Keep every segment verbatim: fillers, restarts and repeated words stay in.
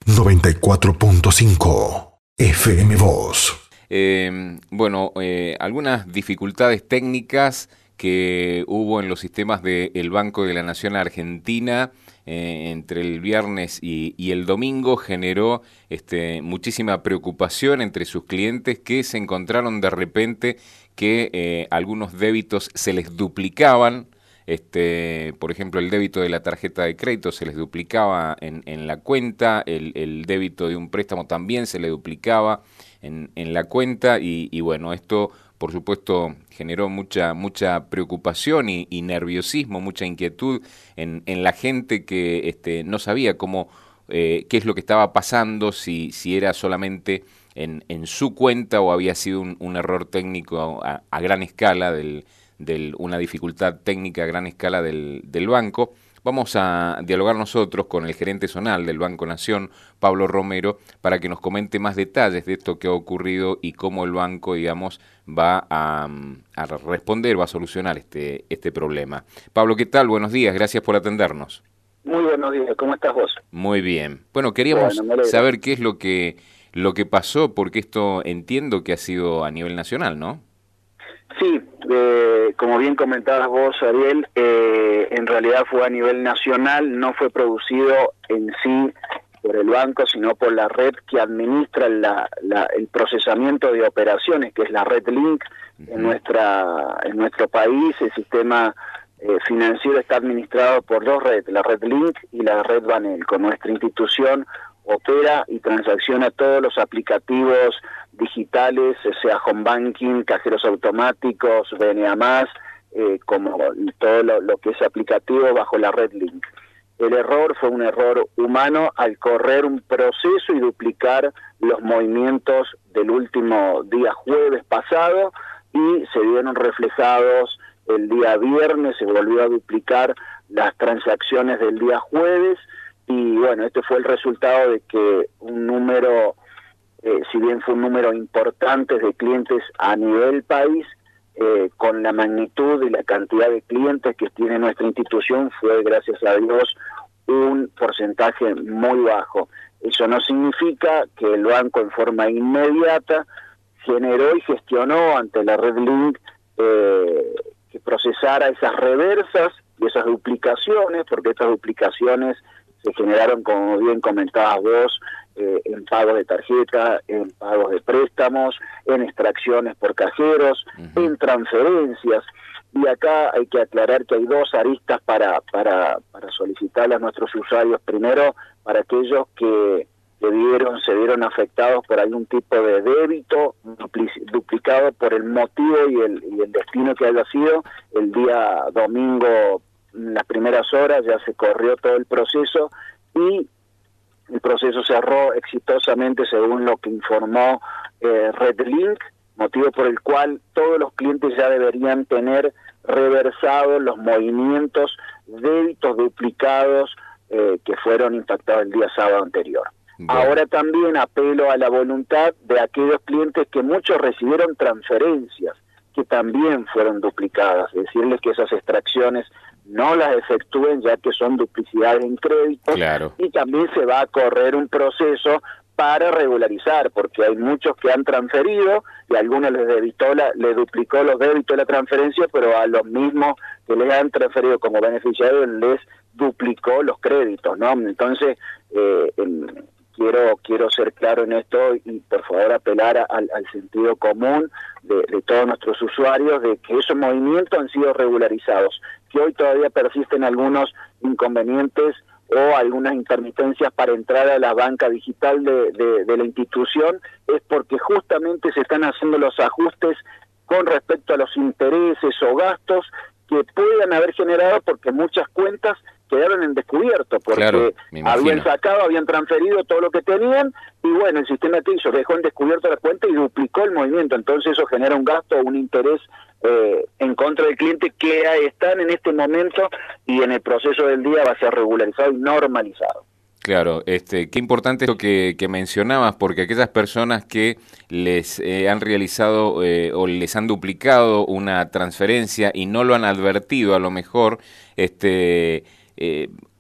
noventa y cuatro punto cinco F M Voz. Eh, bueno, eh, algunas dificultades técnicas que hubo en los sistemas del Banco de la Nación Argentina eh, entre el viernes y, y el domingo generó este, muchísima preocupación entre sus clientes que se encontraron de repente que eh, algunos débitos se les duplicaban. Este, por ejemplo, el débito de la tarjeta de crédito se les duplicaba en, en la cuenta, el, el débito de un préstamo también se le duplicaba en, en la cuenta y, y bueno, esto por supuesto generó mucha mucha preocupación y, y nerviosismo, mucha inquietud en, en la gente que este, no sabía cómo eh, qué es lo que estaba pasando, si, si era solamente en, en su cuenta o había sido un, un error técnico a, a gran escala del de una dificultad técnica a gran escala del, del banco. Vamos a dialogar nosotros con el gerente zonal del Banco Nación, Pablo Romero, para que nos comente más detalles de esto que ha ocurrido y cómo el banco, digamos, va a, a responder, va a solucionar este, este problema. Pablo, ¿qué tal? Buenos días, gracias por atendernos. Muy buenos días, ¿cómo estás vos? Muy bien. Bueno, queríamos bueno, saber qué es lo que, lo que pasó, porque esto entiendo que ha sido a nivel nacional, ¿no? Sí, eh, como bien comentabas vos, Ariel, eh, en realidad fue a nivel nacional, no fue producido en sí por el banco, sino por la red que administra la, la, el procesamiento de operaciones, que es la red Link. Uh-huh. en, nuestra, en nuestro país el sistema eh, financiero está administrado por dos redes, la red Link y la red Banelco. Nuestra institución opera y transacciona todos los aplicativos digitales, sea home banking, cajeros automáticos, B N A más, eh, como todo lo, lo que es aplicativo bajo la red Link. El error fue un error humano al correr un proceso y duplicar los movimientos del último día jueves pasado y se vieron reflejados el día viernes, se volvió a duplicar las transacciones del día jueves. Y bueno, este fue el resultado de que un número, eh, si bien fue un número importante de clientes a nivel país, eh, con la magnitud y la cantidad de clientes que tiene nuestra institución, fue, gracias a Dios, un porcentaje muy bajo. Eso no significa que el banco en forma inmediata generó y gestionó ante la red Link eh, que procesara esas reversas y esas duplicaciones, porque estas duplicaciones se generaron, como bien comentabas vos, eh, en pagos de tarjeta, en pagos de préstamos, en extracciones por cajeros, uh-huh. en transferencias. Y acá hay que aclarar que hay dos aristas para, para, para solicitarle a nuestros usuarios. Primero, para aquellos que, que vieron, se vieron afectados por algún tipo de débito duplicado por el motivo y el, y el destino que haya sido. El día domingo, en las primeras horas, ya se corrió todo el proceso y el proceso cerró exitosamente según lo que informó eh, RedLink, motivo por el cual todos los clientes ya deberían tener reversados los movimientos débitos duplicados eh, que fueron impactados el día sábado anterior. Bueno. Ahora también apelo a la voluntad de aquellos clientes que muchos recibieron transferencias que también fueron duplicadas, decirles que esas extracciones no las efectúen ya que son duplicidades en crédito. Claro. Y también se va a correr un proceso para regularizar, porque hay muchos que han transferido y a algunos les debitó la, les duplicó los débitos de la transferencia, pero a los mismos que les han transferido como beneficiarios les duplicó los créditos, ¿no? Entonces, eh, el, quiero quiero ser claro en esto y por favor apelar a, al, al sentido común de, de todos nuestros usuarios de que esos movimientos han sido regularizados, que hoy todavía persisten algunos inconvenientes o algunas intermitencias para entrar a la banca digital de, de, de la institución, es porque justamente se están haciendo los ajustes con respecto a los intereses o gastos que puedan haber generado porque muchas cuentas quedaron en descubierto, porque claro, habían sacado, habían transferido todo lo que tenían, y bueno, el sistema que hizo, dejó en descubierto la cuenta y duplicó el movimiento, entonces eso genera un gasto o un interés eh, en contra del cliente que están en este momento y en el proceso del día va a ser regularizado y normalizado. Claro, este, qué importante esto que, que mencionabas, porque aquellas personas que les eh, han realizado eh, o les han duplicado una transferencia y no lo han advertido a lo mejor, este... Eh,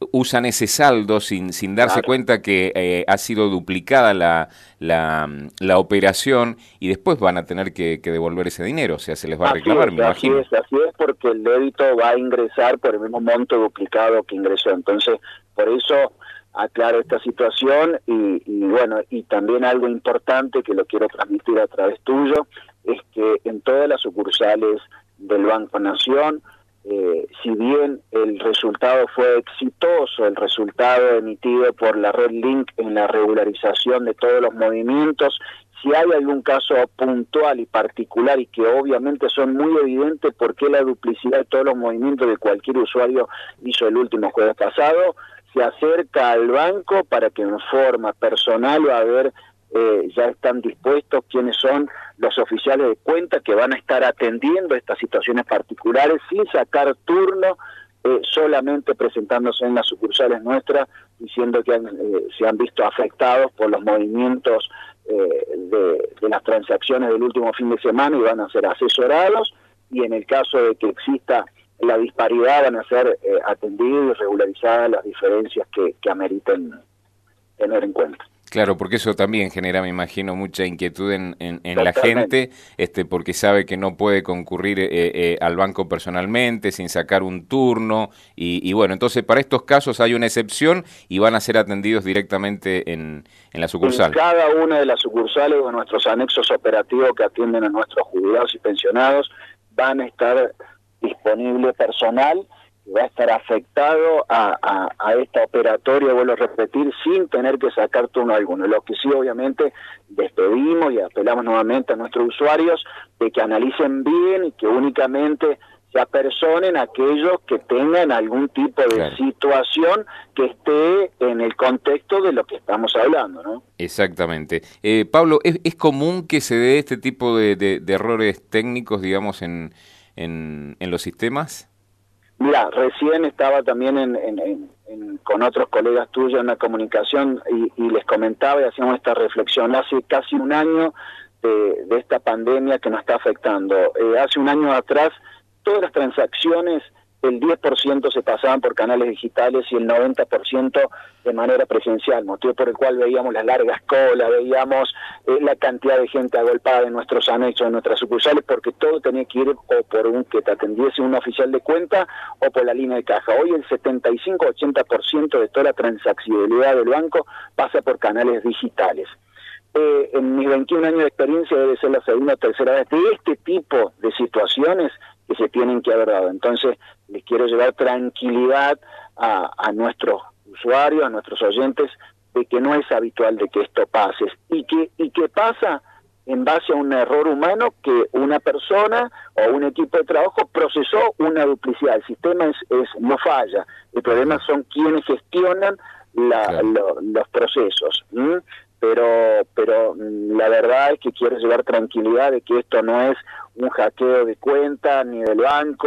usan ese saldo sin, sin darse Claro. cuenta que eh, ha sido duplicada la, la, la operación y después van a tener que, que devolver ese dinero, o sea, se les va a reclamar, así es, me así imagino. es, así es, porque el débito va a ingresar por el mismo monto duplicado que ingresó. Entonces, por eso aclaro esta situación y, y bueno, y también algo importante que lo quiero transmitir a través tuyo, es que en todas las sucursales del Banco Nación, eh, si bien el resultado fue exitoso, el resultado emitido por la red Link en la regularización de todos los movimientos, si hay algún caso puntual y particular y que obviamente son muy evidentes porque la duplicidad de todos los movimientos de cualquier usuario hizo el último jueves pasado, se acerca al banco para que en forma personal va a ver, eh, ya están dispuestos quiénes son los oficiales de cuenta que van a estar atendiendo estas situaciones particulares sin sacar turno, eh, solamente presentándose en las sucursales nuestras, diciendo que han, eh, se han visto afectados por los movimientos eh, de, de las transacciones del último fin de semana y van a ser asesorados, y en el caso de que exista la disparidad van a ser eh, atendidas y regularizadas las diferencias que, que ameriten tener en cuenta. Claro, porque eso también genera, me imagino, mucha inquietud en, en, en la gente, este, porque sabe que no puede concurrir eh, eh, al banco personalmente sin sacar un turno y, y bueno, entonces para estos casos hay una excepción y van a ser atendidos directamente en, en la sucursal. En cada una de las sucursales o nuestros anexos operativos que atienden a nuestros jubilados y pensionados van a estar disponible personal que va a estar afectado a, a, a esta operatoria, vuelvo a repetir, sin tener que sacar turno alguno. Lo que sí, obviamente, despedimos y apelamos nuevamente a nuestros usuarios de que analicen bien y que únicamente se apersonen aquellos que tengan algún tipo de Claro. situación que esté en el contexto de lo que estamos hablando, ¿no? Exactamente. Eh, Pablo, ¿es, es común que se dé este tipo de, de, de errores técnicos, digamos, en, en, en los sistemas? Mira, recién estaba también en, en, en, en, con otros colegas tuyos en la comunicación y, y les comentaba y hacíamos esta reflexión. Hace casi un año de, de esta pandemia que nos está afectando. Eh, hace un año atrás, todas las transacciones, el diez por ciento se pasaban por canales digitales y el noventa por ciento de manera presencial, motivo por el cual veíamos las largas colas, veíamos eh, la cantidad de gente agolpada en nuestros anexos, en nuestras sucursales, porque todo tenía que ir o por un que te atendiese un oficial de cuenta o por la línea de caja. Hoy el setenta y cinco a ochenta por ciento de toda la transaccionalidad del banco pasa por canales digitales. Eh, en mis veintiún años de experiencia debe ser la segunda o tercera vez de este tipo de situaciones que se tienen que haber dado. Entonces, les quiero llevar tranquilidad a, a nuestros usuarios, a nuestros oyentes, de que no es habitual de que esto pase. Y que, y que pasa en base a un error humano que una persona o un equipo de trabajo procesó una duplicidad. El sistema es, es no falla. El problema son quienes gestionan la, claro. lo, los procesos. ¿Mm? pero pero la verdad es que quiero llevar tranquilidad de que esto no es un hackeo de cuenta ni del banco,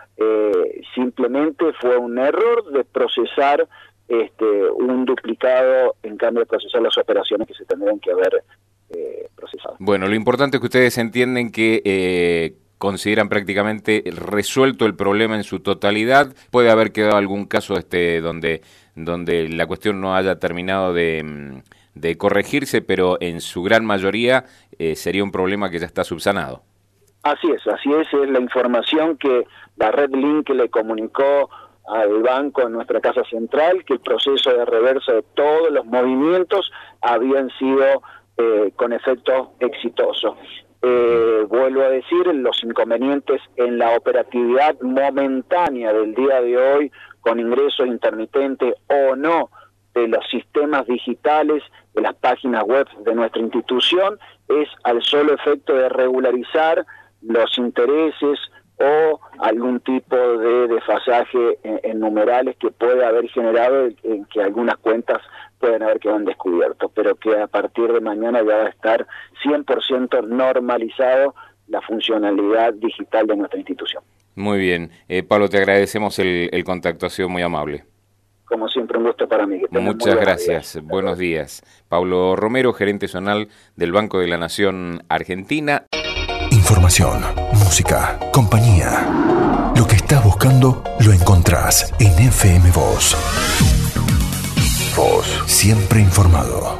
eh, simplemente fue un error de procesar este un duplicado en cambio de procesar las operaciones que se tendrían que haber eh, procesado. Bueno, lo importante es que ustedes entienden que eh, consideran prácticamente resuelto el problema en su totalidad. Puede haber quedado algún caso este donde donde la cuestión no haya terminado de de corregirse, pero en su gran mayoría eh, sería un problema que ya está subsanado. Así es, así es, es la información que la red Link le comunicó al banco en nuestra casa central, que el proceso de reversa de todos los movimientos habían sido eh, con efecto exitoso. Eh, vuelvo a decir, los inconvenientes en la operatividad momentánea del día de hoy, con ingresos intermitentes o no, de los sistemas digitales, de las páginas web de nuestra institución, es al solo efecto de regularizar los intereses o algún tipo de desfasaje en, en numerales que puede haber generado en que algunas cuentas pueden haber quedado descubiertos, pero que a partir de mañana ya va a estar cien por ciento normalizado la funcionalidad digital de nuestra institución. Muy bien. Eh, Pablo, te agradecemos el, el contacto, ha sido muy amable. Como siempre, un gusto para mí. Que Muchas gracias. Días. Buenos días. Pablo Romero, gerente zonal del Banco de la Nación Argentina. Información, música, compañía. Lo que está estás buscando lo encontrás en F M Voz. Voz, siempre informado.